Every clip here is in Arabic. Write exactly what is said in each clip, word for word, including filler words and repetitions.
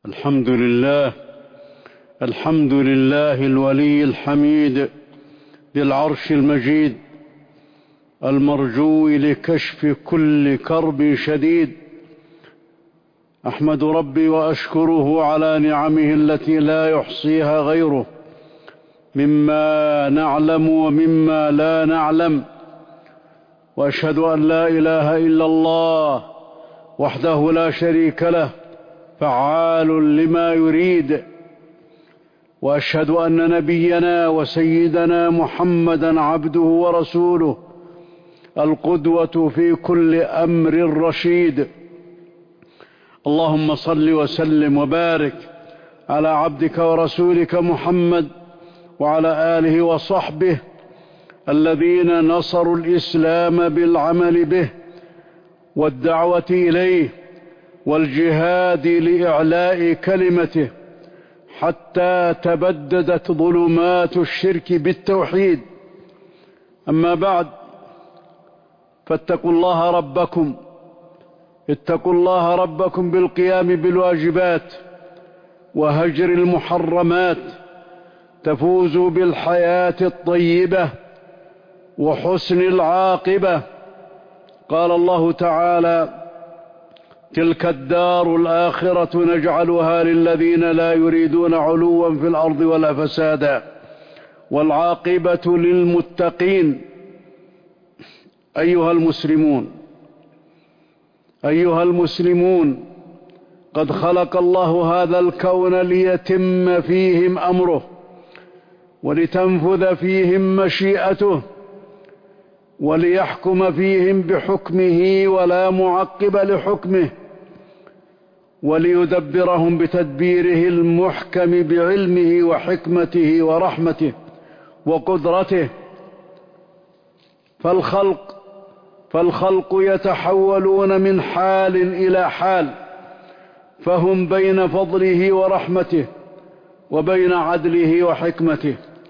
الحمد لله الحمد لله الولي الحميد ذي العرش المجيد المرجو لكشف كل كرب شديد. أحمد ربي وأشكره على نعمه التي لا يحصيها غيره مما نعلم ومما لا نعلم، وأشهد أن لا إله إلا الله وحده لا شريك له فعال لما يريد، وأشهد أن نبينا وسيدنا محمدا عبده ورسوله القدوة في كل أمر رشيد. اللهم صل وسلم وبارك على عبدك ورسولك محمد وعلى آله وصحبه الذين نصروا الإسلام بالعمل به والدعوة إليه والجهاد لإعلاء كلمته حتى تبددت ظلمات الشرك بالتوحيد. أما بعد، فاتقوا الله ربكم اتقوا الله ربكم بالقيام بالواجبات وهجر المحرمات تفوزوا بالحياة الطيبة وحسن العاقبة. قال الله تعالى: تلك الدار الآخرة نجعلها للذين لا يريدون علوا في الأرض ولا فسادا والعاقبة للمتقين. أيها المسلمون أيها المسلمون قد خلق الله هذا الكون ليتم فيهم أمره ولتنفذ فيهم مشيئته وليحكم فيهم بحكمه ولا معقب لحكمه، وليدبرهم بتدبيره المحكم بعلمه وحكمته ورحمته وقدرته. فالخلق فالخلق يتحولون من حال إلى حال، فهم بين فضله ورحمته وبين عدله وحكمته.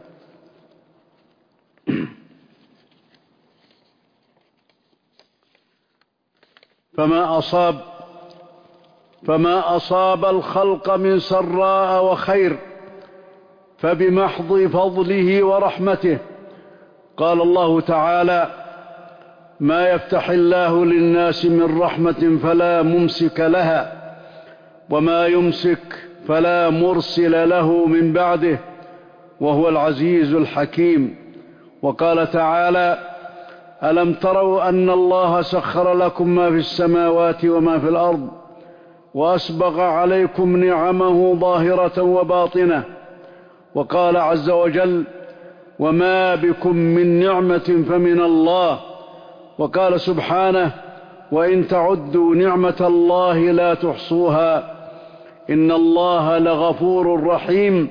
فما أصاب فما أصاب الخلق من سراء وخير فبمحض فضله ورحمته. قال الله تعالى: ما يفتح الله للناس من رحمة فلا ممسك لها وما يمسك فلا مرسل له من بعده وهو العزيز الحكيم. وقال تعالى: ألم تروا أن الله سخر لكم ما في السماوات وما في الأرض وأسبغ عليكم نعمه ظاهرة وباطنة. وقال عز وجل: وما بكم من نعمة فمن الله. وقال سبحانه: وإن تعدوا نعمة الله لا تحصوها إن الله لغفور رحيم.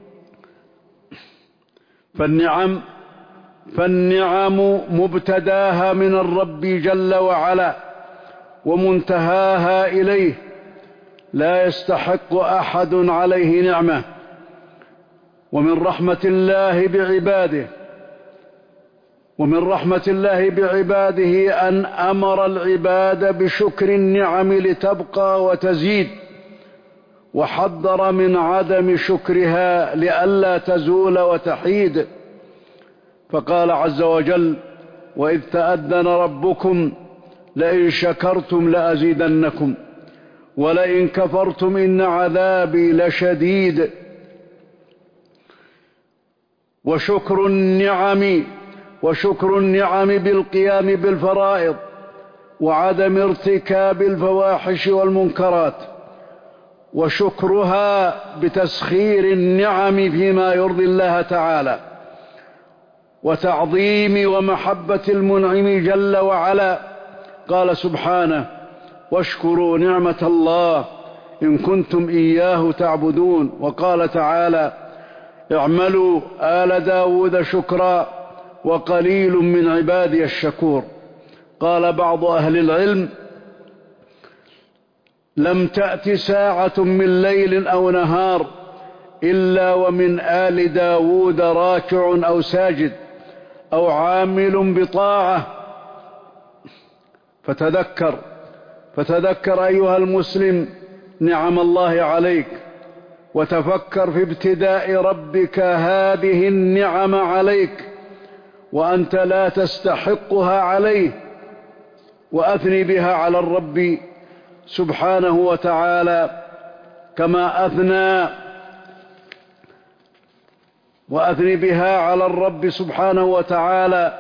فالنعم فالنعم مبتداها من الرب جل وعلا ومنتهاها إليه، لا يستحق أحد عليه نعمة. ومن رحمة الله بعباده ومن رحمة الله بعباده أن أمر العباد بشكر النعم لتبقى وتزيد، وحذر من عدم شكرها لئلا تزول وتحيد. فقال عز وجل: وإذ تأذن ربكم لئن شكرتم لأزيدنكم ولئن كفرتم إن عذابي لشديد. وشكر النعم وشكر النعم بالقيام بالفرائض وعدم ارتكاب الفواحش والمنكرات، وشكرها بتسخير النعم فيما يرضي الله تعالى وتعظيم ومحبة المنعم جل وعلا. قال سبحانه: واشكروا نعمة الله إن كنتم إياه تعبدون. وقال تعالى: اعملوا آل داود شكرا وقليل من عبادي الشكور. قال بعض أهل العلم: لم تأت ساعة من ليل أو نهار إلا ومن آل داود راكع أو ساجد أو عامل بطاعة. فتذكر فتذكر أيها المسلم نعم الله عليك، وتفكر في ابتداء ربك هذه النعم عليك وأنت لا تستحقها عليه، وأثني بها على الرب سبحانه وتعالى كما أثنى وأثني بها على الرب سبحانه وتعالى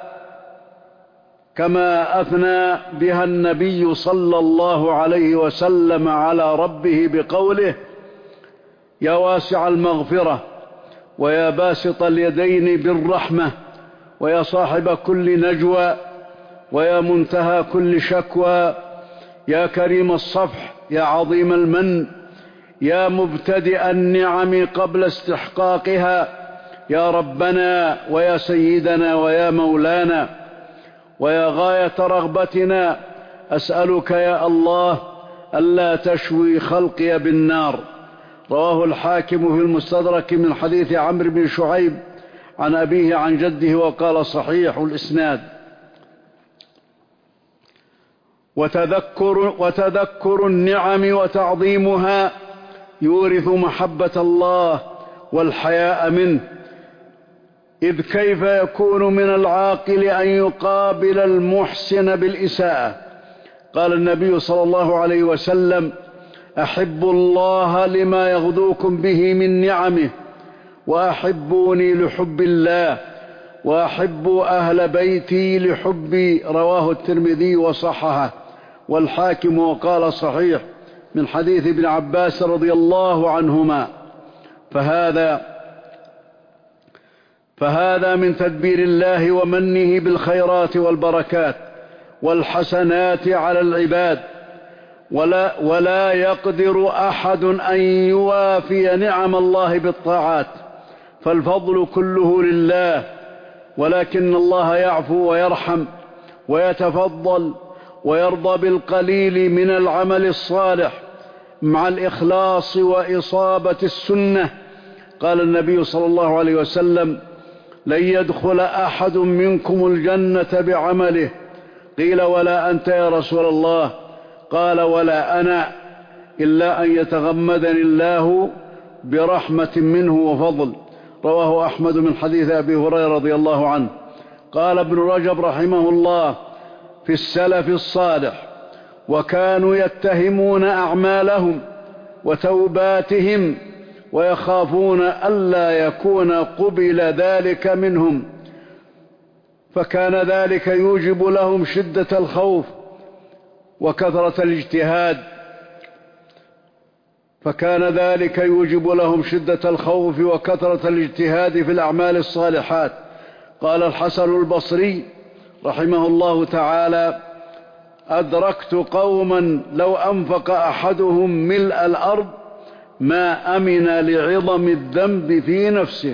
كما أثنى بها النبي صلى الله عليه وسلم على ربه بقوله: يا واسع المغفرة، ويا باسط اليدين بالرحمة، ويا صاحب كل نجوى، ويا منتهى كل شكوى، يا كريم الصفح، يا عظيم المن، يا مبتدئ النعم قبل استحقاقها، يا ربنا ويا سيدنا ويا مولانا ويا غاية رغبتنا، أسألك يا الله ألا تشوي خلقي بالنار. رواه الحاكم في المستدرك من حديث عمرو بن شعيب عن أبيه عن جده وقال صحيح الإسناد. وتذكر, وتذكر النعم وتعظيمها يورث محبة الله والحياء منه، إذ كيف يكون من العاقل أن يقابل المحسن بالإساءة؟ قال النبي صلى الله عليه وسلم: أحبوا الله لما يغدوكم به من نعمه، وأحبوني لحب الله، وأحبوا أهل بيتي لحبي. رواه الترمذي وصححه والحاكم وقال صحيح من حديث ابن عباس رضي الله عنهما. فهذا فهذا من تدبير الله ومنه بالخيرات والبركات والحسنات على العباد، ولا, ولا يقدر أحد أن يوافي نعم الله بالطاعات، فالفضل كله لله، ولكن الله يعفو ويرحم ويتفضل ويرضى بالقليل من العمل الصالح مع الإخلاص وإصابة السنة. قال النبي صلى الله عليه وسلم: لن يدخل أحد منكم الجنة بعمله. قيل: ولا أنت يا رسول الله؟ قال: ولا أنا، إلا أن يتغمدني الله برحمة منه وفضل. رواه أحمد من حديث أبي هريرة رضي الله عنه. قال ابن رجب رحمه الله في السلف الصالح: وكانوا يتهمون أعمالهم وتوباتهم ويخافون ألا يكون قبل ذلك منهم، فكان ذلك يوجب لهم شدة الخوف وكثرة الاجتهاد فكان ذلك يوجب لهم شدة الخوف وكثرة الاجتهاد في الأعمال الصالحات. قال الحسن البصري رحمه الله تعالى: أدركت قوما لو أنفق أحدهم ملء الأرض ما أمن لعظم الذنب في نفسه.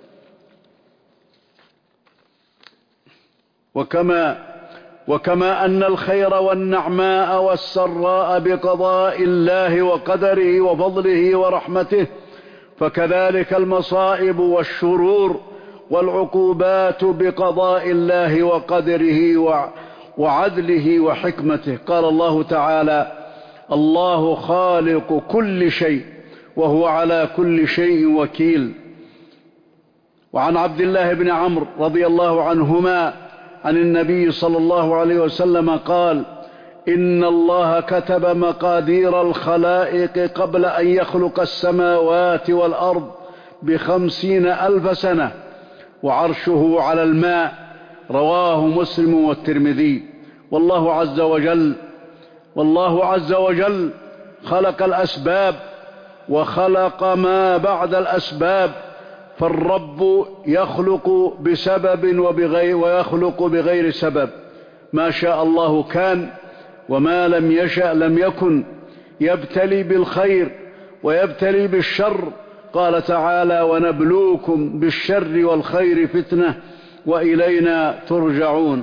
وكما وكما أن الخير والنعماء والسراء بقضاء الله وقدره وفضله ورحمته، فكذلك المصائب والشرور والعقوبات بقضاء الله وقدره وعدله وحكمته. قال الله تعالى: الله خالق كل شيء وهو على كل شيء وكيل. وعن عبد الله بن عمرو رضي الله عنهما عن النبي صلى الله عليه وسلم قال: إن الله كتب مقادير الخلائق قبل أن يخلق السماوات والأرض بخمسين ألف سنة، وعرشه على الماء. رواه مسلم والترمذي. والله عز وجل والله عز وجل خلق الأسباب وخلق ما بعد الأسباب، فالرب يخلق بسبب وبغير ويخلق بغير سبب. ما شاء الله كان، وما لم يشأ لم يكن. يبتلي بالخير ويبتلي بالشر. قال تعالى: ونبلوكم بالشر والخير فتنة وإلينا ترجعون.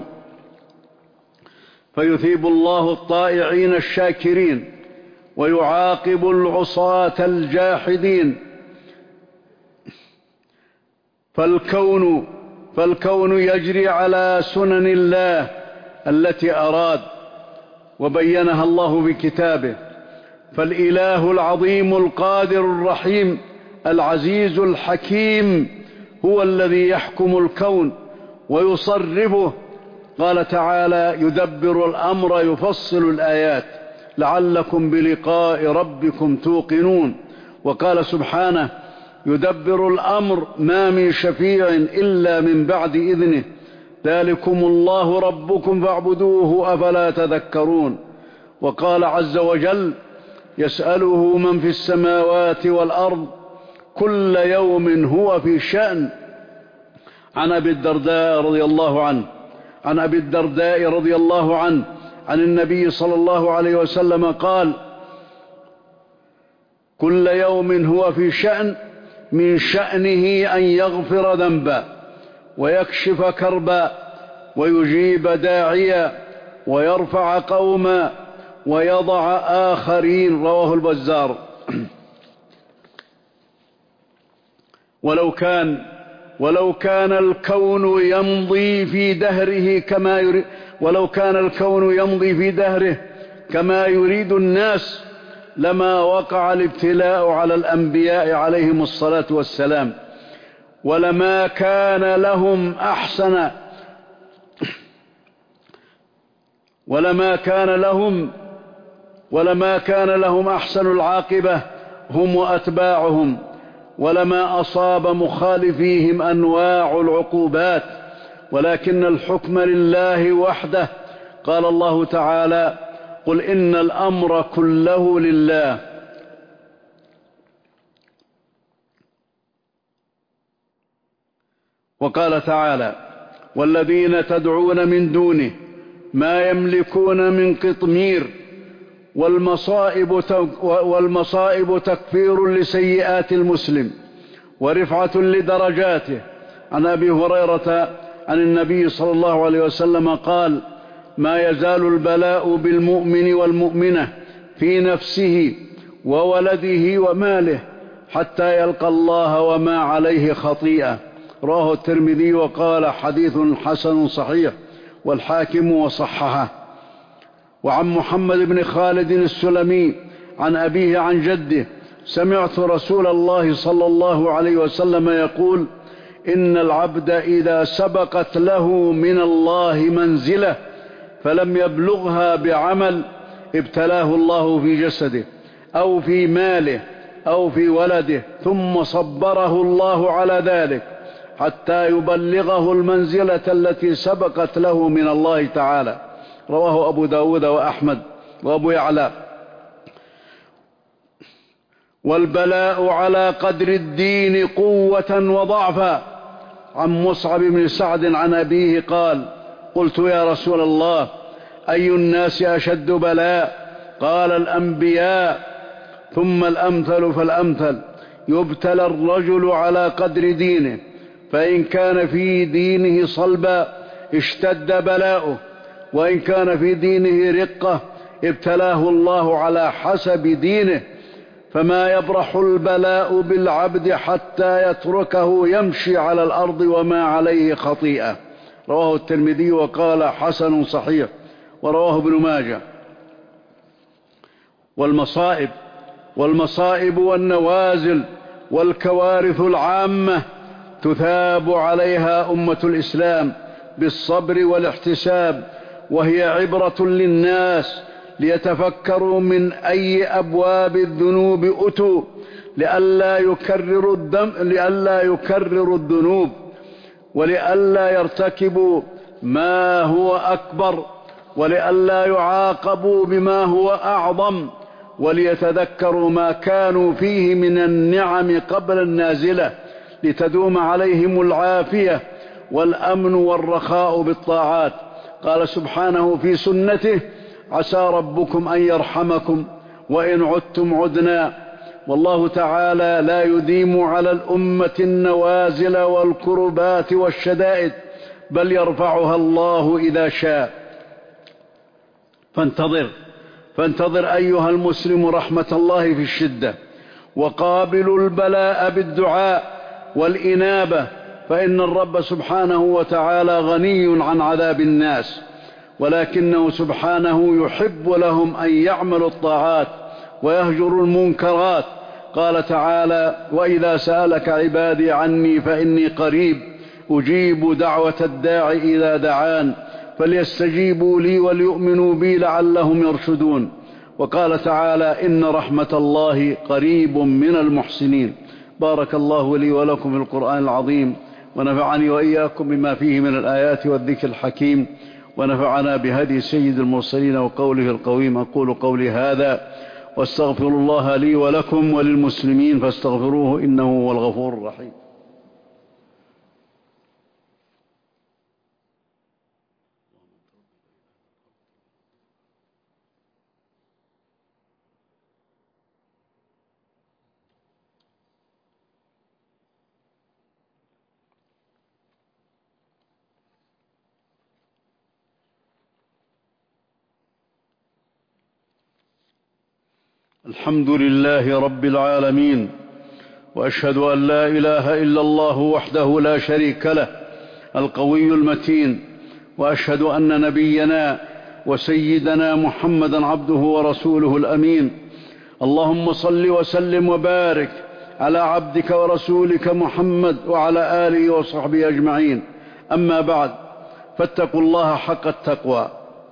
فيثيب الله الطائعين الشاكرين ويعاقب العصاة الجاحدين. فالكون فالكون يجري على سنن الله التي أراد وبينها الله بكتابه، فالإله العظيم القادر الرحيم العزيز الحكيم هو الذي يحكم الكون ويصرفه. قال تعالى: يدبر الأمر يفصل الآيات لعلكم بلقاء ربكم توقنون. وقال سبحانه: يدبر الأمر ما من شفيع إلا من بعد إذنه ذلكم الله ربكم فاعبدوه أفلا تذكرون. وقال عز وجل: يسأله من في السماوات والأرض كل يوم هو في شأن. عن أبي الدرداء رضي الله عنه عن أبي الدرداء رضي الله عنه عن النبي صلى الله عليه وسلم قال: كل يوم هو في شأن، من شأنه أن يغفر ذنبا ويكشف كربا ويجيب داعيا ويرفع قوما ويضع آخرين. رواه البزار. ولو كان ولو كان الكون يمضي في دهره كما يريد ولو كان الكون يمضي في دهره كما يريد الناس لما وقع الابتلاء على الأنبياء عليهم الصلاة والسلام، ولما كان لهم أحسن ولما كان لهم ولما كان لهم أحسن العاقبة هم وأتباعهم، ولما أصاب مخالفيهم أنواع العقوبات، ولكن الحكم لله وحده. قال الله تعالى: قل إن الأمر كله لله. وقال تعالى: والذين تدعون من دونه ما يملكون من قطمير، والمصائب والمصائب تكفير لسيئات المسلم ورفعة لدرجاته. عن أبي هريرة عن النبي صلى الله عليه وسلم قال: ما يزال البلاء بالمؤمن والمؤمنة في نفسه وولده وماله حتى يلقى الله وما عليه خطيئة. رواه الترمذي وقال: حديث حسن صحيح، والحاكم وصححه. وعن محمد بن خالد السلمي عن أبيه عن جده: سمعت رسول الله صلى الله عليه وسلم يقول: إن العبد إذا سبقت له من الله منزله فلم يبلغها بعمل ابتلاه الله في جسده أو في ماله أو في ولده، ثم صبره الله على ذلك حتى يبلغه المنزلة التي سبقت له من الله تعالى. رواه أبو داود وأحمد وأبو يعلى. والبلاء على قدر الدين قوة وضعفا. عن مصعب بن سعد عن أبيه قال: قلت يا رسول الله، أي الناس أشد بلاء؟ قال: الأنبياء، ثم الأمثل فالأمثل. يبتلى الرجل على قدر دينه، فإن كان في دينه صلبا اشتد بلاؤه، وإن كان في دينه رقة ابتلاه الله على حسب دينه. فما يبرح البلاء بالعبد حتى يتركه يمشي على الأرض وما عليه خطيئة. رواه الترمذي وقال: حسن صحيح. ورواه ابن ماجه. والمصائب والمصائب والنوازل والكوارث العامة تثاب عليها أمة الإسلام بالصبر والاحتساب، وهي عبرة للناس ليتفكروا من أي أبواب الذنوب أتوا لئلا يكرروا الدم لئلا يكرروا الذنوب، ولئلا يرتكبوا ما هو أكبر، ولئلا يعاقبوا بما هو أعظم، وليتذكروا ما كانوا فيه من النعم قبل النازلة لتدوم عليهم العافية والأمن والرخاء بالطاعات. قال سبحانه في سنته: عسى ربكم أن يرحمكم وإن عدتم عدنا. والله تعالى لا يديم على الأمة النوازل والكربات والشدائد، بل يرفعها الله إذا شاء. فانتظر فانتظر أيها المسلم رحمة الله في الشدة، وقابلوا البلاء بالدعاء والإنابة، فإن الرب سبحانه وتعالى غني عن عذاب الناس، ولكنه سبحانه يحب لهم أن يعملوا الطاعات. ويهجر المنكرات. قال تعالى: وإذا سألك عبادي عني فإني قريب أجيب دعوة الداع إذا دعان فليستجيبوا لي وليؤمنوا بي لعلهم يرشدون. وقال تعالى: إن رحمة الله قريب من المحسنين. بارك الله لي ولكم في القرآن العظيم، ونفعني وإياكم بما فيه من الآيات والذكر الحكيم، ونفعنا بهدي سيد المرسلين وقوله القويم. أقول قولي هذا واستغفر الله لي ولكم وللمسلمين فاستغفروه إنه هو الغفور الرحيم. الحمد لله رب العالمين، وأشهد أن لا إله إلا الله وحده لا شريك له القوي المتين، وأشهد أن نبينا وسيدنا محمدا عبده ورسوله الأمين. اللهم صل وسلم وبارك على عبدك ورسولك محمد وعلى آله وصحبه أجمعين. أما بعد، فاتقوا الله حق التقوى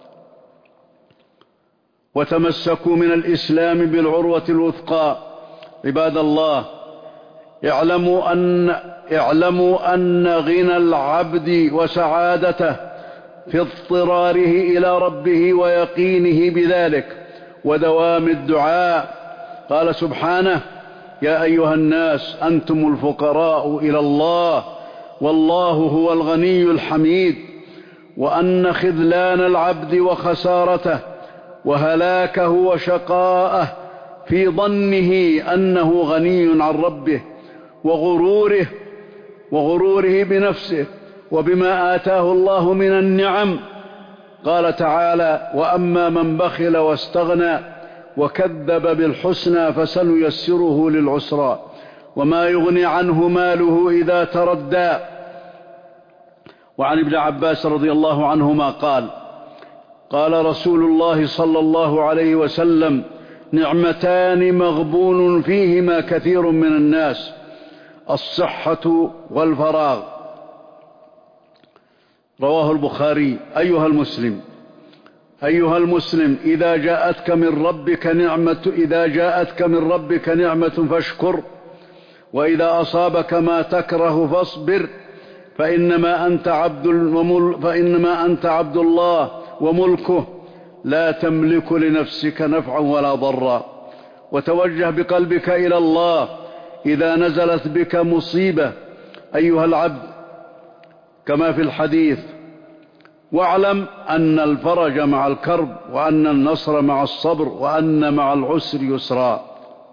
وتمسكوا من الإسلام بالعروة الوثقى. عباد الله، اعلموا أن, اعلموا أن غنى العبد وسعادته في اضطراره إلى ربه ويقينه بذلك ودوام الدعاء. قال سبحانه: يا أيها الناس أنتم الفقراء إلى الله والله هو الغني الحميد. وأن خذلان العبد وخسارته وهلاكه وشقاءه في ظنه أنه غني عن ربه وغروره وغروره بنفسه وبما آتاه الله من النعم. قال تعالى: وأما من بخل واستغنى وكذب بالحسنى فسنيسره للعسرى وما يغني عنه ماله إذا تردى. وعن ابن عباس رضي الله عنهما قال: قال رسول الله صلى الله عليه وسلم: نعمتان مغبون فيهما كثير من الناس، الصحة والفراغ. رواه البخاري. أيها المسلم أيها المسلم إذا جاءتك من ربك نعمة إذا جاءتك من ربك نعمة فاشكر، وإذا أصابك ما تكره فاصبر، فإنما أنت عبد فإنما أنت عبد الله وملكه لا تملك لنفسك نفعا ولا ضرا. وتوجه بقلبك إلى الله إذا نزلت بك مصيبة أيها العبد، كما في الحديث: واعلم أن الفرج مع الكرب، وأن النصر مع الصبر، وأن مع العسر يسرا.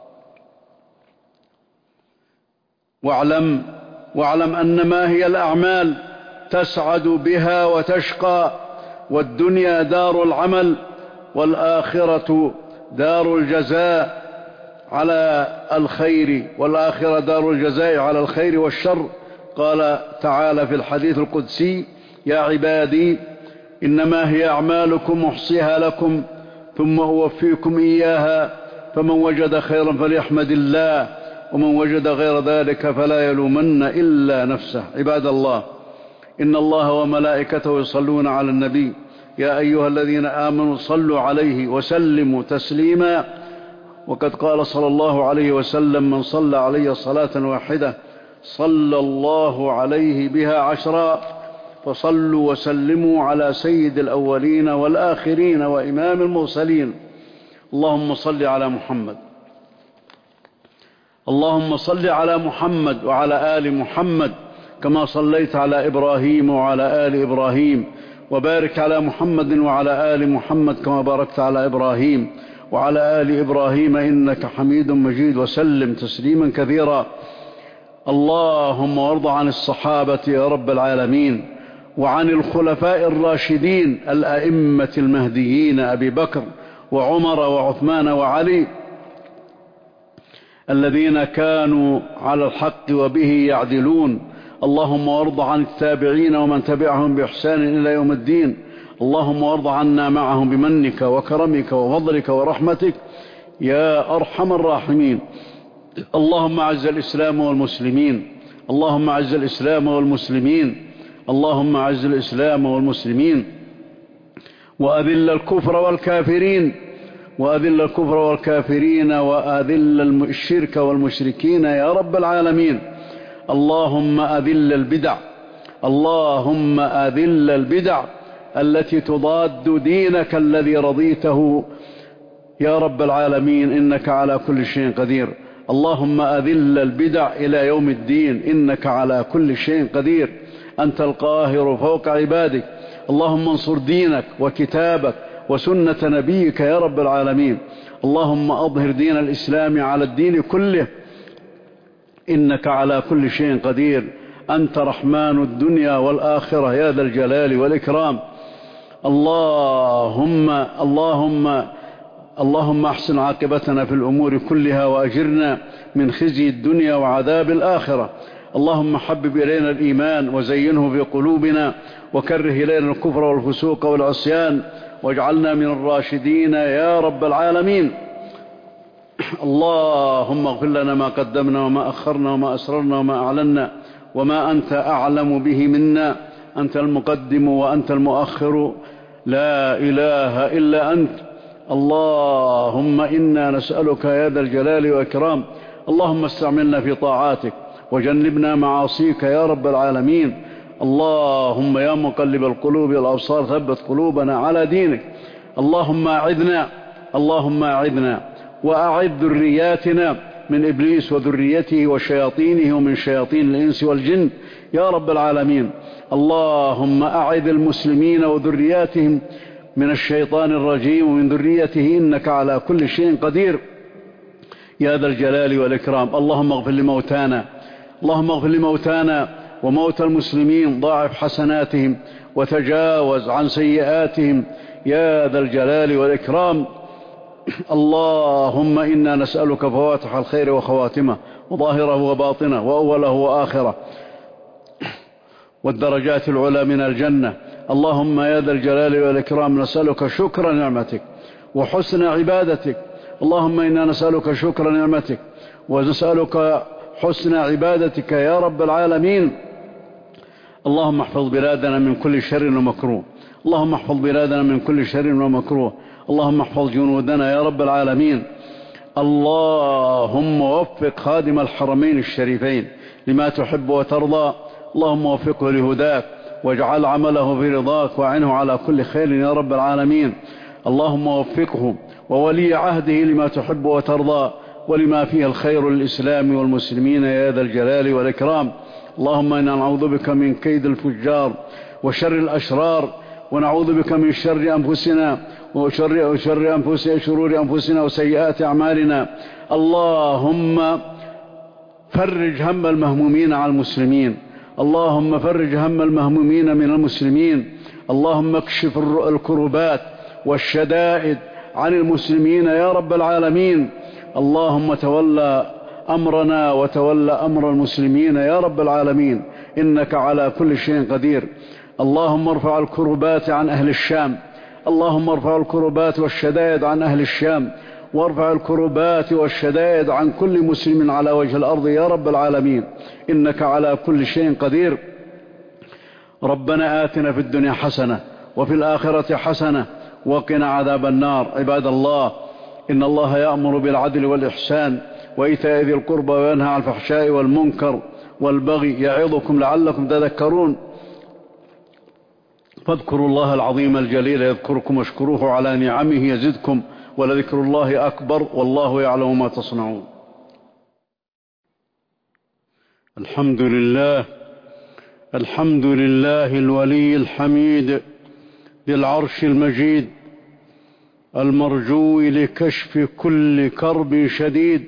واعلم واعلم أن ما هي الأعمال تسعد بها وتشقى، والدنيا دار العمل والآخرة دار الجزاء على الخير والآخرة دار الجزاء على الخير والشر. قال تعالى في الحديث القدسي: يا عبادي إنما هي أعمالكم أحصيها لكم ثم أوفيكم إياها، فمن وجد خيرا فليحمد الله، ومن وجد غير ذلك فلا يلومن إلا نفسه. عباد الله، إن الله وملائكته يصلون على النبي، يا أيها الذين آمنوا صلوا عليه وسلموا تسليما. وقد قال صلى الله عليه وسلم: من صلى علي صلاة واحدة صلى الله عليه بها عشرا. فصلوا وسلموا على سيد الأولين والآخرين وإمام المرسلين. اللهم صل على محمد اللهم صل على محمد وعلى آل محمد كما صليت على إبراهيم وعلى آل إبراهيم، وبارك على محمد وعلى آل محمد كما باركت على إبراهيم وعلى آل إبراهيم إنك حميد مجيد، وسلم تسليما كثيرا. اللهم وارض عن الصحابة يا رب العالمين، وعن الخلفاء الراشدين الأئمة المهديين أبي بكر وعمر وعثمان وعلي الذين كانوا على الحق وبه يعدلون. اللهم وارض عن التابعين ومن تبعهم بإحسان إلى يوم الدين. اللهم وارض عنا معهم بمنك وكرمك وفضلك ورحمتك يا أرحم الراحمين. اللهم أعز الإسلام والمسلمين، اللهم أعز الإسلام والمسلمين، اللهم أعز الإسلام والمسلمين، وأذل الكفر والكافرين، وأذل الكفر والكافرين، وأذل الشرك والمشركين يا رب العالمين. اللهم أذل البدع، اللهم أذل البدع التي تضاد دينك الذي رضيته يا رب العالمين، إنك على كل شيء قدير. اللهم أذل البدع إلى يوم الدين، إنك على كل شيء قدير، أنت القاهر فوق عبادك. اللهم انصر دينك وكتابك وسنة نبيك يا رب العالمين. اللهم أظهر دين الإسلام على الدين كله، إنك على كل شيء قدير، أنت رحمن الدنيا والآخرة يا ذا الجلال والإكرام. اللهم اللهم اللهم أحسن عاقبتنا في الأمور كلها، وأجرنا من خزي الدنيا وعذاب الآخرة. اللهم حبب إلينا الإيمان وزينه في قلوبنا، وكره إلينا الكفر والفسوق والعصيان، واجعلنا من الراشدين يا رب العالمين. اللهم اغفر لنا ما قدمنا وما أخرنا وما أسررنا وما أعلنا وما أنت أعلم به منا، أنت المقدم وأنت المؤخر، لا إله إلا أنت. اللهم إنا نسألك يا ذا الجلال والإكرام، اللهم استعملنا في طاعاتك وجنبنا معاصيك يا رب العالمين. اللهم يا مقلب القلوب والأبصار ثبت قلوبنا على دينك. اللهم أعذنا اللهم أعذنا وأعذ ذرياتنا من إبليس وذريته وشياطينه ومن شياطين الإنس والجن يا رب العالمين. اللهم أعذ المسلمين وذرياتهم من الشيطان الرجيم ومن ذريته، إنك على كل شيء قدير يا ذا الجلال والإكرام. اللهم اغفر لموتانا اللهم اغفر لموتانا وموتى المسلمين، ضاعف حسناتهم وتجاوز عن سيئاتهم يا ذا الجلال والإكرام. اللهم إنا نسألك فواتح الخير وخواتمه، وظاهره وباطنه، وأوله وآخره، والدرجات العلى من الجنة. اللهم يا ذا الجلال والإكرام نسألك شكر نعمتك وحسن عبادتك. اللهم إنا نسألك شكر نعمتك ونسألك حسن عبادتك يا رب العالمين. اللهم احفظ بلادنا من كل شر ومكروه، اللهم احفظ بلادنا من كل شر ومكروه، اللهم احفظ جنودنا يا رب العالمين. اللهم وفق خادم الحرمين الشريفين لما تحب وترضى، اللهم وفقه لهداك واجعل عمله في رضاك، وعنه على كل خير يا رب العالمين. اللهم وفقه وولي عهده لما تحب وترضى، ولما فيه الخير للإسلام والمسلمين يا ذا الجلال والإكرام. اللهم إنا نعوذ بك من كيد الفجار وشر الأشرار، ونعوذ بك من شر أنفسنا وشر, وشر أنفسنا شرور أنفسنا وسيئات أعمالنا. اللهم فرج هم المهمومين على المسلمين، اللهم فرج هم المهمومين من المسلمين. اللهم اكشف الكربات والشدائد عن المسلمين يا رب العالمين. اللهم تولى أمرنا وتولى أمر المسلمين يا رب العالمين، إنك على كل شيء قدير. اللهم ارفع الكربات عن أهل الشام، اللهم ارفع الكربات والشدائد عن أهل الشام، وارفع الكربات والشدائد عن كل مسلم على وجه الأرض يا رب العالمين، إنك على كل شيء قدير. ربنا آتنا في الدنيا حسنة وفي الآخرة حسنة وقنا عذاب النار. عباد الله، إن الله يأمر بالعدل والإحسان وإيتاء ذي القربى وينهى عن الفحشاء والمنكر والبغي، يعظكم لعلكم تذكرون. فاذكروا الله العظيم الجليل يذكركم، واشكروه على نعمه يزدكم، ولذكر الله أكبر، والله يعلم ما تصنعون. الحمد لله الحمد لله الولي الحميد ذي العرش المجيد، المرجو لكشف كل كرب شديد.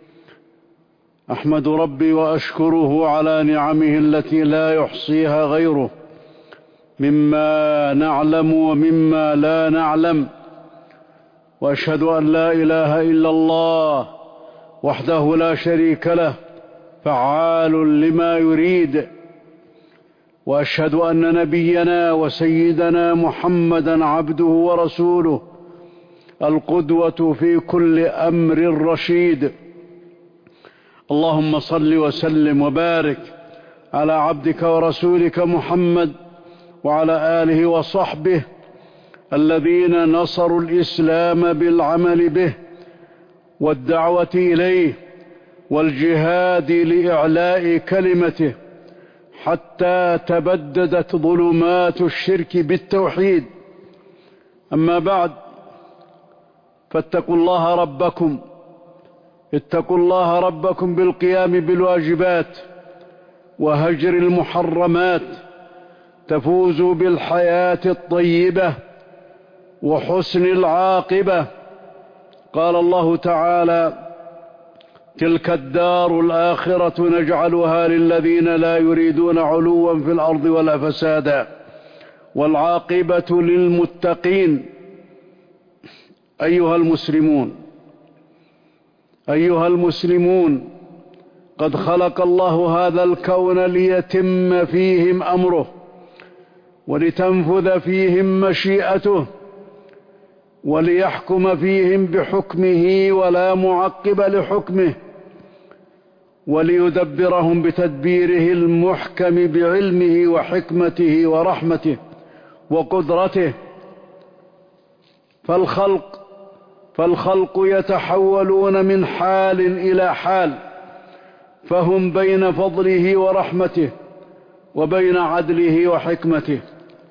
أحمد ربي وأشكره على نعمه التي لا يحصيها غيره، مما نعلم ومما لا نعلم. وأشهد أن لا إله إلا الله وحده لا شريك له، فعال لما يريد. وأشهد أن نبينا وسيدنا محمدا عبده ورسوله، القدوة في كل أمر رشيد. اللهم صل وسلم وبارك على عبدك ورسولك محمد وعلى آله وصحبه الذين نصروا الإسلام بالعمل به والدعوة إليه والجهاد لإعلاء كلمته حتى تبددت ظلمات الشرك بالتوحيد. أما بعد، فاتقوا الله ربكم اتقوا الله ربكم بالقيام بالواجبات وهجر المحرمات تفوزوا بالحياة الطيبة وحسن العاقبة. قال الله تعالى: تلك الدار الآخرة نجعلها للذين لا يريدون علوا في الأرض ولا فسادا والعاقبة للمتقين. أيها المسلمون أيها المسلمون قد خلق الله هذا الكون ليتم فيهم أمره ولتنفذ فيهم مشيئته وليحكم فيهم بحكمه ولا معقب لحكمه، وليدبرهم بتدبيره المحكم بعلمه وحكمته ورحمته وقدرته. فالخلق فالخلق يتحولون من حال إلى حال، فهم بين فضله ورحمته وبين عدله وحكمته.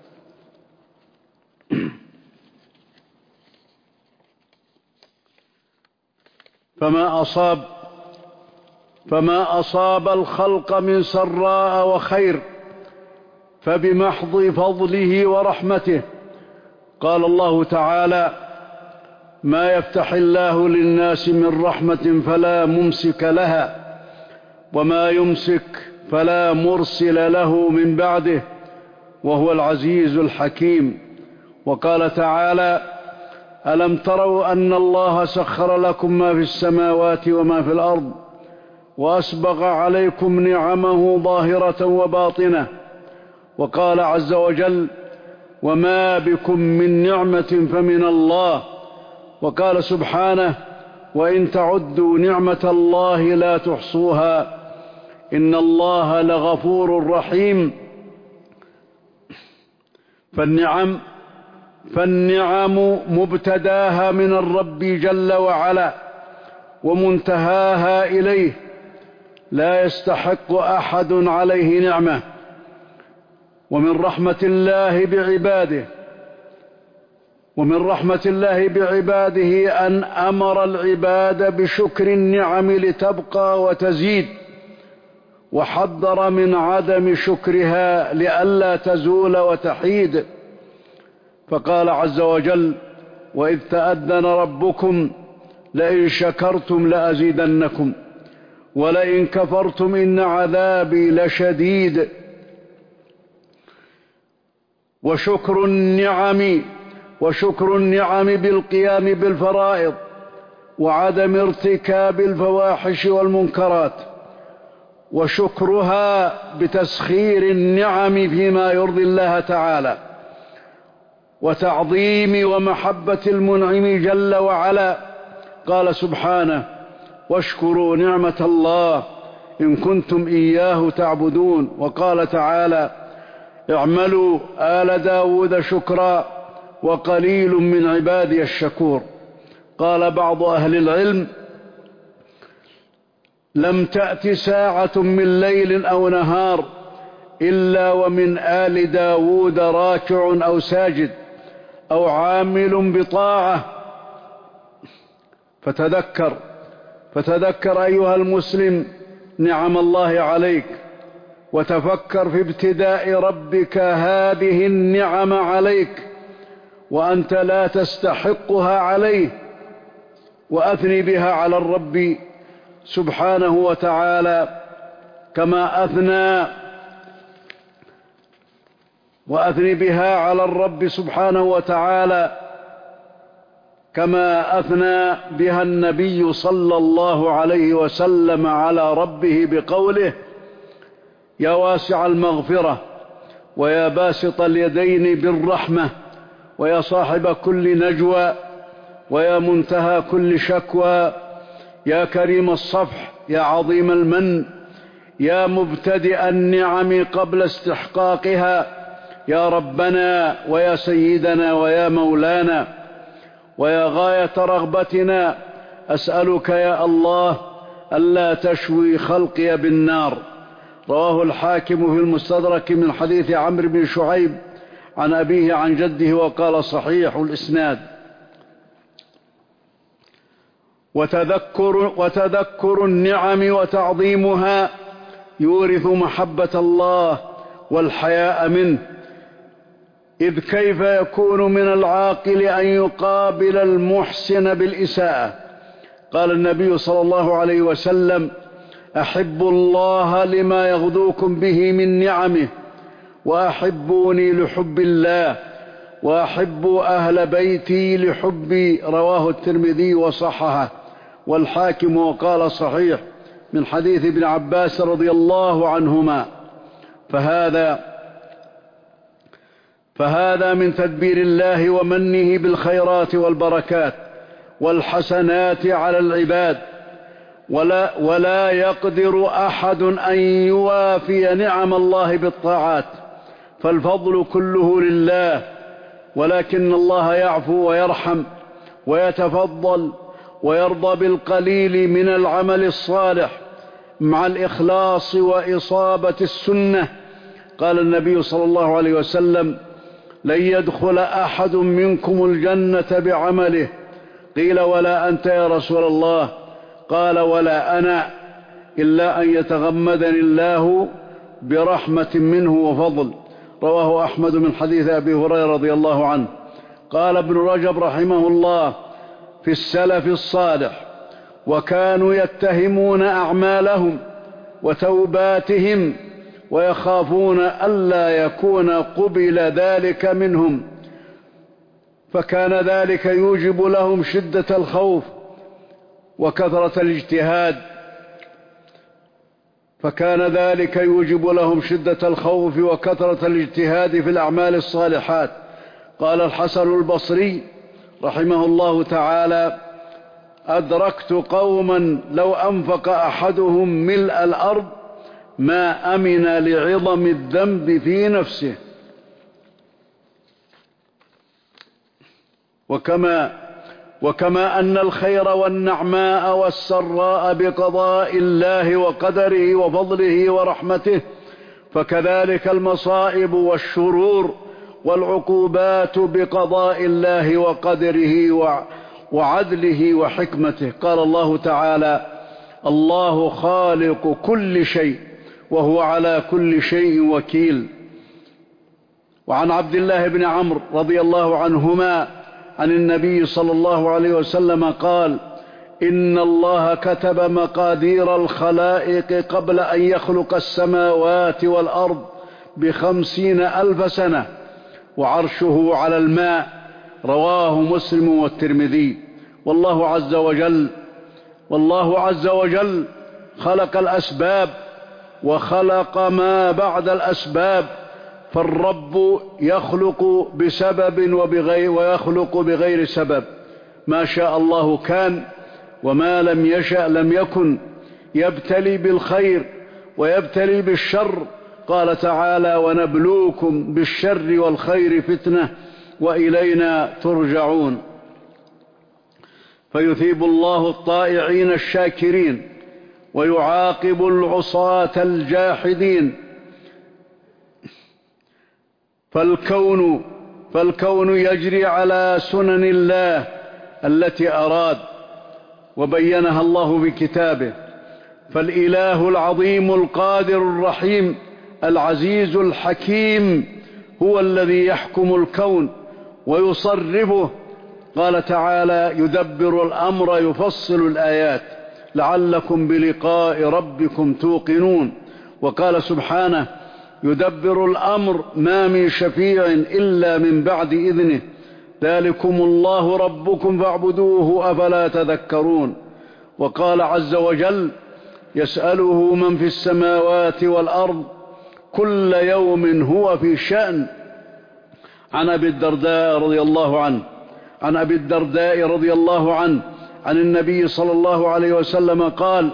فما أصاب فما أصاب الخلق من سراء وخير فبمحض فضله ورحمته. قال الله تعالى: ما يفتح الله للناس من رحمة فلا ممسك لها وما يمسك فلا مرسل له من بعده وهو العزيز الحكيم. وقال تعالى: ألم تروا أن الله سخر لكم ما في السماوات وما في الأرض وأسبغ عليكم نعمه ظاهرة وباطنة. وقال عز وجل: وما بكم من نعمة فمن الله. وقال سبحانه: وإن تعدوا نعمة الله لا تحصوها إن الله لغفور رحيم. فالنعم فالنعم مبتداها من الرب جل وعلا ومنتهاها إليه، لا يستحق أحد عليه نعمة. ومن رحمة الله بعباده ومن رحمة الله بعباده أن أمر العباد بشكر النعم لتبقى وتزيد، وحذر من عدم شكرها لئلا تزول وتحيد. فقال عز وجل: وإذ تأذن ربكم لئن شكرتم لأزيدنكم ولئن كفرتم إن عذابي لشديد. وشكر النعم وشكر النعم بالقيام بالفرائض وعدم ارتكاب الفواحش والمنكرات، وشكرها بتسخير النعم فيما يرضي الله تعالى وتعظيم ومحبة المنعم جل وعلا. قال سبحانه: واشكروا نعمة الله إن كنتم إياه تعبدون. وقال تعالى: اعملوا آل داود شكرا وقليل من عبادي الشكور. قال بعض أهل العلم: لم تأت ساعة من ليل أو نهار إلا ومن آل داود راكع أو ساجد أو عامل بطاعة. فتذكر فتذكر أيها المسلم نعم الله عليك، وتفكر في ابتداء ربك هذه النعم عليك وأنت لا تستحقها عليه، وأثني بها على الرب سبحانه وتعالى كما أثنى وأثني بها على الرب سبحانه وتعالى كما أثنى بها النبي صلى الله عليه وسلم على ربه بقوله: يا واسع المغفرة ويا باسط اليدين بالرحمة ويا صاحب كل نجوى ويا منتهى كل شكوى، يا كريم الصفح، يا عظيم المن، يا مبتدئ النعم قبل استحقاقها، يا ربنا ويا سيدنا ويا مولانا ويا غاية رغبتنا، أسألك يا الله ألا تشوي خلقي بالنار. رواه الحاكم في المستدرك من حديث عمرو بن شعيب عن أبيه عن جده وقال صحيح الإسناد. وتذكر, وتذكر النعم وتعظيمها يورث محبة الله والحياء منه، إذ كيف يكون من العاقل أن يقابل المحسن بالإساءة؟ قال النبي صلى الله عليه وسلم: أحبوا الله لما يغدوكم به من نعمه، وأحبوني لحب الله، وأحبوا أهل بيتي لحبي. رواه الترمذي وصححه والحاكم وقال صحيح من حديث ابن عباس رضي الله عنهما. فهذا فهذا من تدبير الله ومنه بالخيرات والبركات والحسنات على العباد، ولا, ولا يقدر أحد أن يوافي نعم الله بالطاعات، فالفضل كله لله، ولكن الله يعفو ويرحم ويتفضل ويرضى بالقليل من العمل الصالح مع الإخلاص وإصابة السنة. قال النبي صلى الله عليه وسلم: لن يدخل أحد منكم الجنة بعمله. قيل: ولا أنت يا رسول الله؟ قال: ولا أنا، إلا أن يتغمدني الله برحمة منه وفضل. رواه أحمد من حديث أبي هريرة رضي الله عنه. قال ابن رجب رحمه الله في السلف الصالح: وكانوا يتهمون أعمالهم وتوباتهم ويخافون ألا يكون قبل ذلك منهم، فكان ذلك يوجب لهم شدة الخوف وكثرة الاجتهاد فكان ذلك يوجب لهم شدة الخوف وكثرة الاجتهاد في الأعمال الصالحات. قال الحسن البصري رحمه الله تعالى: أدركت قوما لو أنفق أحدهم ملء الأرض ما أمن لعظم الذنب في نفسه. وكما, وكما أن الخير والنعماء والسراء بقضاء الله وقدره وفضله ورحمته، فكذلك المصائب والشرور والعقوبات بقضاء الله وقدره وعدله وحكمته. قال الله تعالى: الله خالق كل شيء وهو على كل شيء وكيل. وعن عبد الله بن عمرو رضي الله عنهما عن النبي صلى الله عليه وسلم قال: إن الله كتب مقادير الخلائق قبل أن يخلق السماوات والأرض بخمسين ألف سنة، وعرشه على الماء. رواه مسلم والترمذي. والله عز وجل والله عز وجل خلق الأسباب وخلق ما بعد الأسباب، فالرب يخلق بسبب وبغير ويخلق بغير سبب. ما شاء الله كان، وما لم يشأ لم يكن. يبتلي بالخير ويبتلي بالشر. قال تعالى: ونبلوكم بالشر والخير فتنة وإلينا ترجعون. فيثيب الله الطائعين الشاكرين ويعاقب العصاة الجاحدين. فالكون, فالكون يجري على سنن الله التي أراد وبينها الله في كتابه. فالإله العظيم القادر الرحيم العزيز الحكيم هو الذي يحكم الكون ويصرفه. قال تعالى: يدبر الأمر يفصل الآيات لعلكم بلقاء ربكم توقنون. وقال سبحانه: يدبر الأمر ما من شفيع إلا من بعد إذنه، ذلكم الله ربكم فاعبدوه أفلا تذكرون. وقال عز وجل: يسأله من في السماوات والأرض كل يوم هو في شأن. عن أبي الدرداء رضي الله عنه عن أبي الدرداء رضي الله عنه عن النبي صلى الله عليه وسلم قال: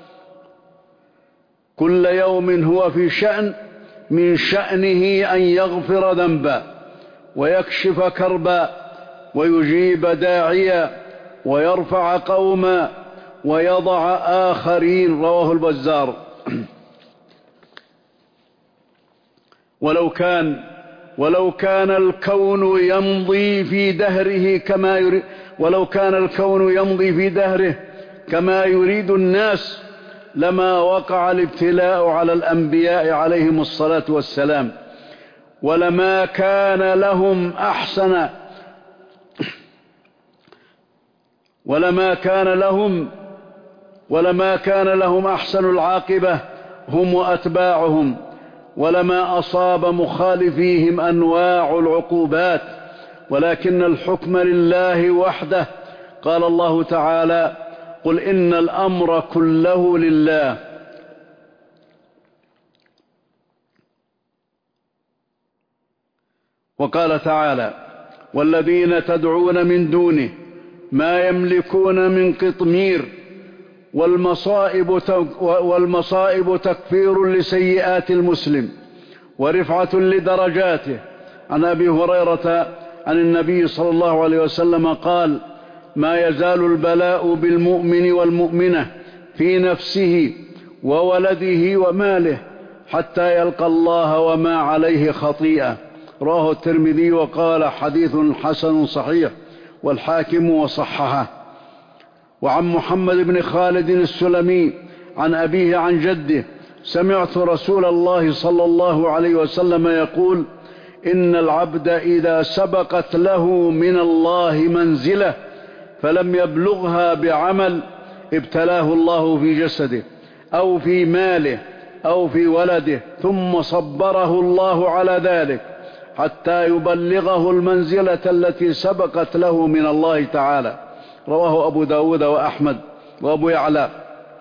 كل يوم هو في شأن، من شأنه أن يغفر ذنبا ويكشف كربا ويجيب داعيا ويرفع قوما ويضع آخرين. رواه البزار. ولو كان ولو كان الكون يمضي في دهره كما يريد ولو كان الكون يمضي في دهره كما يريد الناس لما وقع الابتلاء على الأنبياء عليهم الصلاة والسلام، ولما كان لهم أحسن ولما كان لهم ولما كان لهم أحسن العاقبة هم وأتباعهم، ولما أصاب مخالفيهم أنواع العقوبات، ولكن الحكم لله وحده. قال الله تعالى: قل إن الأمر كله لله. وقال تعالى: والذين تدعون من دونه ما يملكون من قطمير، والمصائب والمصائب تكفير لسيئات المسلم ورفعة لدرجاته. عن أبي هريرة عن النبي صلى الله عليه وسلم قال: ما يزال البلاء بالمؤمن والمؤمنة في نفسه وولده وماله حتى يلقى الله وما عليه خطيئة. رواه الترمذي وقال: حديث حسن صحيح، والحاكم وصححه. وعن محمد بن خالد السلمي عن أبيه عن جده: سمعت رسول الله صلى الله عليه وسلم يقول: إن العبد إذا سبقت له من الله منزلة فلم يبلغها بعمل ابتلاه الله في جسده أو في ماله أو في ولده، ثم صبره الله على ذلك حتى يبلغه المنزلة التي سبقت له من الله تعالى. رواه أبو داود وأحمد وأبو يعلى.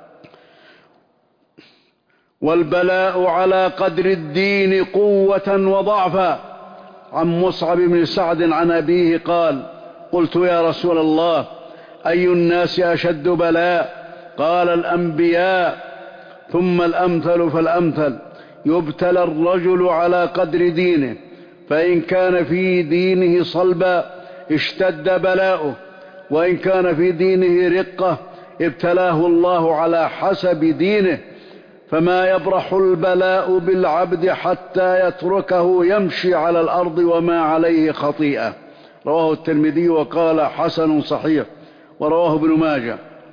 والبلاء على قدر الدين قوة وضعفا. عن مصعب بن سعد عن أبيه قال: قلت يا رسول الله، أي الناس أشد بلاء؟ قال: الأنبياء، ثم الأمثل فالأمثل. يبتلى الرجل على قدر دينه، فإن كان في دينه صلبا اشتد بلاؤه، وإن كان في دينه رقة ابتلاه الله على حسب دينه، فما يبرح البلاء بالعبد حتى يتركه يمشي على الأرض وما عليه خطيئة. رواه الترمذي وقال: حسن صحيح. ورواه ابن ماجه.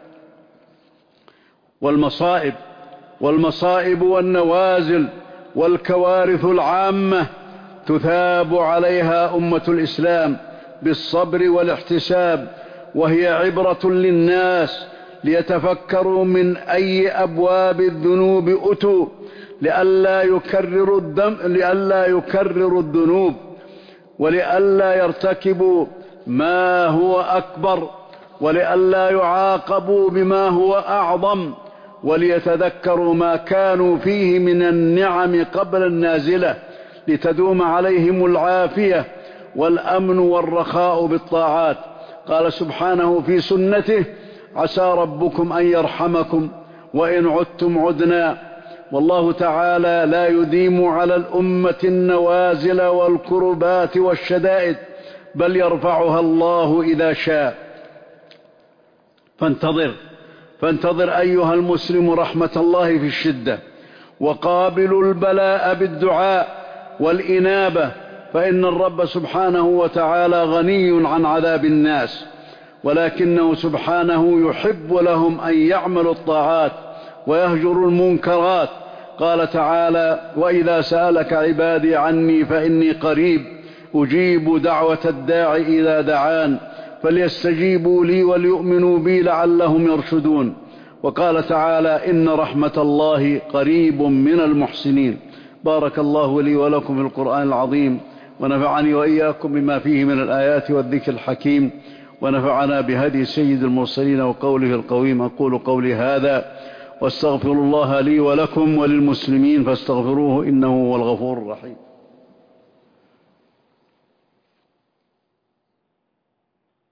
والمصائب والمصائب والنوازل والكوارث العامة تثاب عليها أمة الإسلام بالصبر والاحتساب، وهي عبرة للناس ليتفكروا من أي أبواب الذنوب أتوا، لئلا يكرروا الدم لئلا يكرروا الذنوب، ولئلا يرتكبوا ما هو أكبر، ولئلا يعاقبوا بما هو أعظم، وليتذكروا ما كانوا فيه من النعم قبل النازلة، لتدوم عليهم العافية والأمن والرخاء بالطاعات. قال سبحانه في سنته: عسى ربكم أن يرحمكم وإن عدتم عدنا. والله تعالى لا يديم على الأمة النوازل والكربات والشدائد، بل يرفعها الله إذا شاء. فانتظر فانتظر أيها المسلم رحمة الله في الشدة، وقابلوا البلاء بالدعاء والإنابة، فإن الرب سبحانه وتعالى غني عن عذاب الناس، ولكنه سبحانه يحب لهم أن يعملوا الطاعات ويهجروا المنكرات. قال تعالى: وإذا سألك عبادي عني فإني قريب أجيب دعوة الداع إذا دعان فليستجيبوا لي وليؤمنوا بي لعلهم يرشدون. وقال تعالى: إن رحمة الله قريب من المحسنين. بارك الله لي ولكم في القرآن العظيم، ونفعني وإياكم بما فيه من الآيات والذكر الحكيم، ونفعنا بهدي سيد المرسلين وقوله القويم. أقول قولي هذا واستغفر الله لي ولكم وللمسلمين فاستغفروه إنه هو الغفور الرحيم.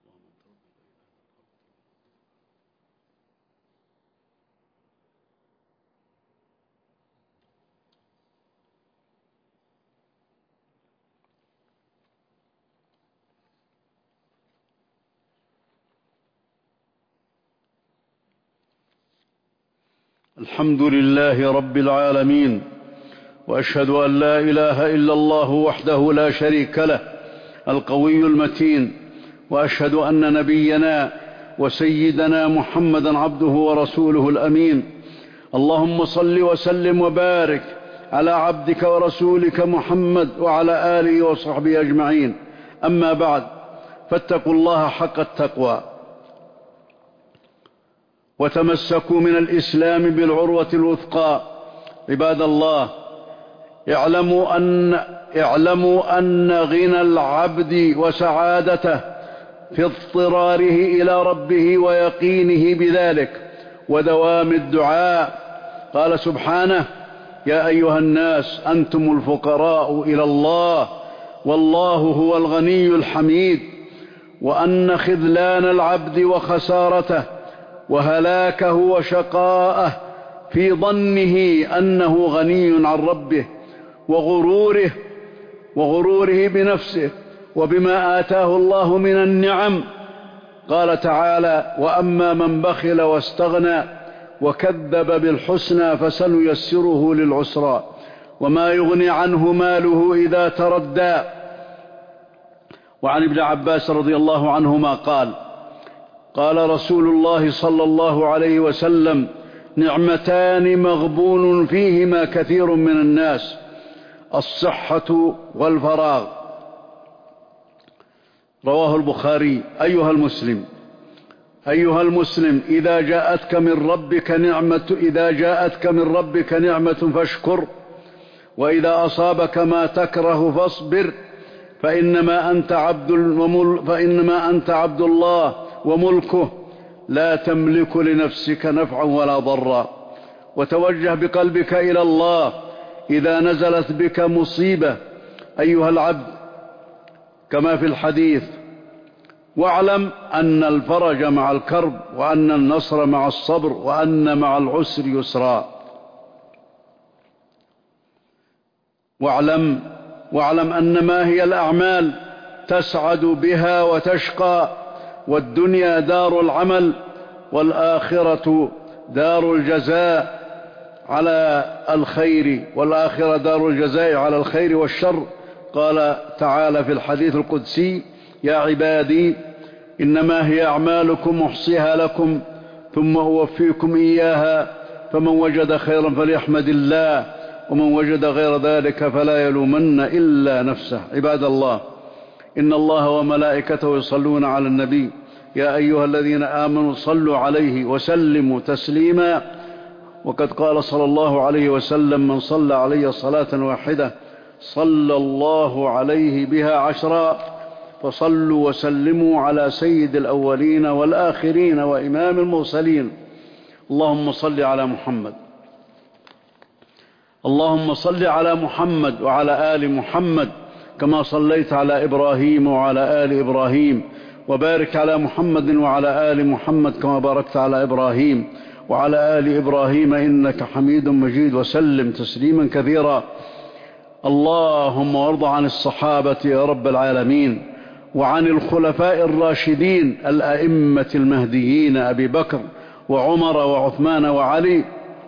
الحمد لله رب العالمين، وأشهد أن لا إله إلا الله وحده لا شريك له القوي المتين، وأشهد أن نبينا وسيدنا محمدا عبده ورسوله الأمين. اللهم صل وسلم وبارك على عبدك ورسولك محمد وعلى آله وصحبه أجمعين. أما بعد، فاتقوا الله حق التقوى وتمسكوا من الإسلام بالعروة الوثقى. عباد الله، اعلموا أن, اعلموا أن غنى العبد وسعادته في اضطراره إلى ربه ويقينه بذلك ودوام الدعاء. قال سبحانه: يا أيها الناس أنتم الفقراء إلى الله والله هو الغني الحميد. وأن خذلان العبد وخسارته وهلاكه وشقاءه في ظنه أنه غني عن ربه وغروره وغروره بنفسه وبما آتاه الله من النعم. قال تعالى: وأما من بخل واستغنى وكذب بالحسنى فسنيسره للعسرى وما يغني عنه ماله إذا تردى. وعن ابن عباس رضي الله عنهما قال: قال رسول الله صلى الله عليه وسلم: نعمتان مغبون فيهما كثير من الناس، الصحة والفراغ. رواه البخاري. أيها المسلم أيها المسلم إذا جاءتك من ربك نعمة إذا جاءتك من ربك نعمة فاشكر، وإذا أصابك ما تكره فاصبر، فإنما أنت عبد ومل فإنما أنت عبد الله وملكه، لا تملك لنفسك نفعا ولا ضرا. وتوجه بقلبك إلى الله إذا نزلت بك مصيبة أيها العبد، كما في الحديث: واعلم أن الفرج مع الكرب، وأن النصر مع الصبر، وأن مع العسر يسرا. واعلم واعلم أن ما هي الأعمال تسعد بها وتشقى، والدنيا دار العمل والآخرة دار الجزاء على الخير والآخرة دار الجزاء على الخير والشر. قال تعالى في الحديث القدسي: يا عبادي إنما هي أعمالكم أحصيها لكم ثم أوفيكم إياها، فمن وجد خيرا فليحمد الله، ومن وجد غير ذلك فلا يلومن إلا نفسه. عباد الله، إن الله وملائكته يصلون على النبي، يا أيها الذين آمنوا صلوا عليه وسلموا تسليما. وقد قال صلى الله عليه وسلم: من صلى علي صلاة واحدة صلى الله عليه بها عشرا. فصلوا وسلموا على سيد الأولين والآخرين وإمام المرسلين. اللهم صل على محمد اللهم صل على محمد وعلى آل محمد كما صليت على إبراهيم وعلى آل إبراهيم، وبارك على محمد وعلى آل محمد كما باركت على إبراهيم وعلى آل إبراهيم إنك حميد مجيد، وسلم تسليما كثيرا. اللهم وارض عن الصحابة يا رب العالمين، وعن الخلفاء الراشدين الأئمة المهديين أبي بكر وعمر وعثمان وعلي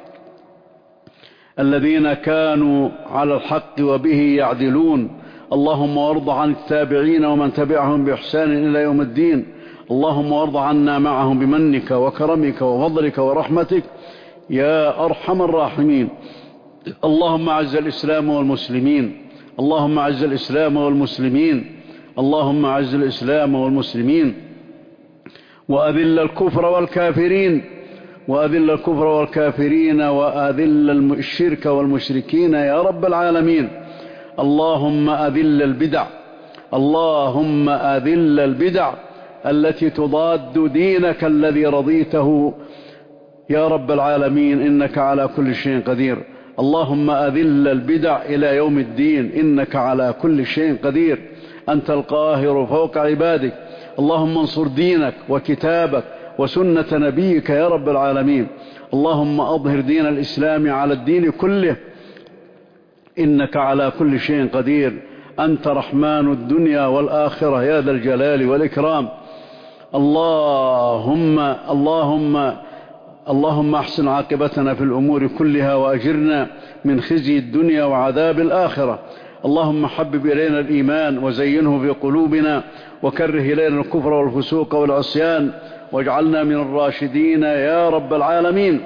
الذين كانوا على الحق وبه يعدلون. اللهم وارض عن التابعين ومن تبعهم بإحسان إلى يوم الدين. اللهم وارض عنا معهم بمنك وكرمك وفضلك ورحمتك يا أرحم الراحمين. اللهم أعز الإسلام والمسلمين اللهم أعز الإسلام والمسلمين اللهم أعز الإسلام والمسلمين وأذل الكفر والكافرين وأذل الكفر والكافرين وأذل الشرك والمشركين يا رب العالمين. اللهم أذل البدع اللهم أذل البدع التي تضاد دينك الذي رضيته يا رب العالمين، إنك على كل شيء قدير. اللهم أذل البدع إلى يوم الدين، إنك على كل شيء قدير، أنت القاهر فوق عبادك. اللهم انصر دينك وكتابك وسنة نبيك يا رب العالمين. اللهم أظهر دين الإسلام على الدين كله، إنك على كل شيء قدير، أنت رحمن الدنيا والآخرة يا ذا الجلال والإكرام. اللهم اللهم اللهم احسن عاقبتنا في الأمور كلها وأجرنا من خزي الدنيا وعذاب الآخرة. اللهم حبب إلينا الإيمان وزينه في قلوبنا وكره إلينا الكفر والفسوق والعصيان واجعلنا من الراشدين يا رب العالمين.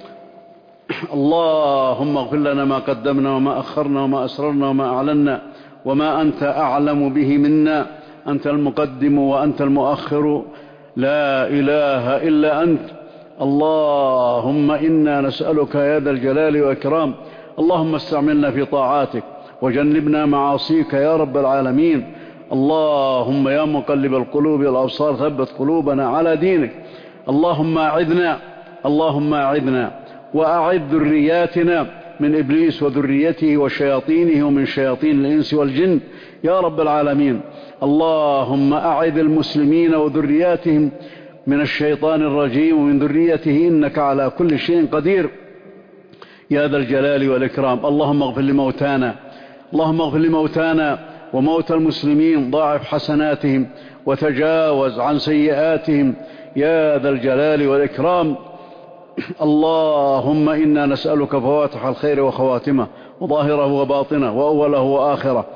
اللهم اغفر لنا ما قدمنا وما أخرنا وما أسررنا وما أعلنا وما أنت أعلم به منا، أنت المقدم وأنت المؤخر، لا إله إلا أنت. اللهم إنا نسألك يا ذا الجلال والإكرام اللهم استعملنا في طاعاتك وجنبنا معاصيك يا رب العالمين. اللهم يا مقلب القلوب والأبصار ثبت قلوبنا على دينك. اللهم أعذنا اللهم أعذنا وأعذ ذرياتنا من إبليس وذريته وشياطينه ومن شياطين الإنس والجن يا رب العالمين. اللهم أعذ المسلمين وذرياتهم من الشيطان الرجيم ومن ذريته إنك على كل شيء قدير يا ذا الجلال والإكرام. اللهم اغفر لموتانا اللهم اغفر لموتانا وموتى المسلمين، ضاعف حسناتهم وتجاوز عن سيئاتهم يا ذا الجلال والإكرام. اللهم إنا نسألك فواتح الخير وخواتمه وظاهره وباطنه وأوله وآخره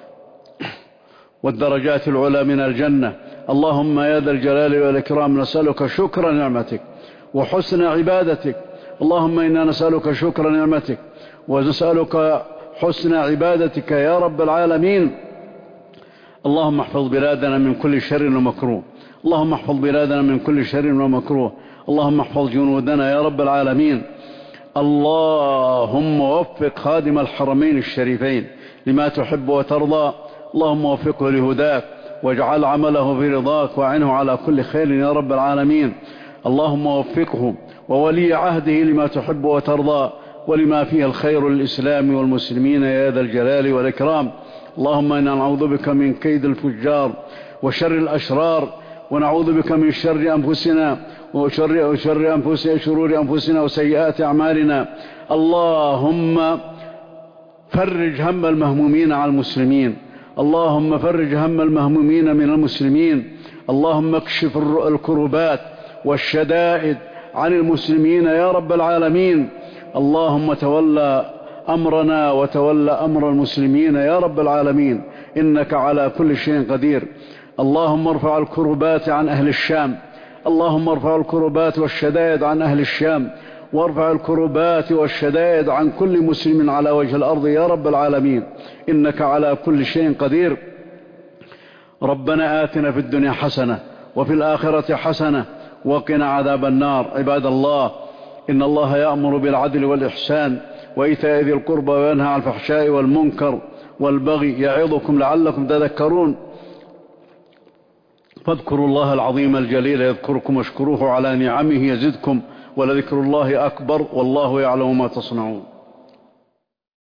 والدرجات العلى من الجنة. اللهم يا ذا الجلال والإكرام نسألك شكر نعمتك وحسن عبادتك. اللهم إنا نسألك شكر نعمتك ونسألك حسن عبادتك يا رب العالمين. اللهم احفظ بلادنا من كل شر ومكروه اللهم احفظ بلادنا من كل شر ومكروه اللهم احفظ جنودنا يا رب العالمين. اللهم وفق خادم الحرمين الشريفين لما تحب وترضى. اللهم وفقه لهداك واجعل عمله في رضاك وعنه على كل خير يا رب العالمين. اللهم وفقه وولي عهده لما تحب وترضى ولما فيه الخير للإسلام والمسلمين يا ذا الجلال والإكرام. اللهم إنا نعوذ بك من كيد الفجار وشر الأشرار ونعوذ بك من شر أنفسنا وشر, وشر أنفسنا شرور أنفسنا وسيئات أعمالنا. اللهم فرج هم المهمومين على المسلمين اللهم فرج هم المهمومين من المسلمين. اللهم اكشف الكربات والشدائد عن المسلمين يا رب العالمين. اللهم تولى أمرنا وتولى أمر المسلمين يا رب العالمين إنك على كل شيء قدير. اللهم ارفع الكربات عن أهل الشام اللهم ارفع الكربات والشدائد عن أهل الشام وارفع الكربات والشدائد عن كل مسلم على وجه الأرض يا رب العالمين إنك على كل شيء قدير. ربنا آتنا في الدنيا حسنة وفي الآخرة حسنة وقنا عذاب النار. عباد الله، إن الله يأمر بالعدل والإحسان وإيتاء ذي القربى وينهى عن الفحشاء والمنكر والبغي يعظكم لعلكم تذكرون. فاذكروا الله العظيم الجليل يذكركم واشكروه على نعمه يزدكم ولذكر الله أكبر والله يعلم ما تصنعون.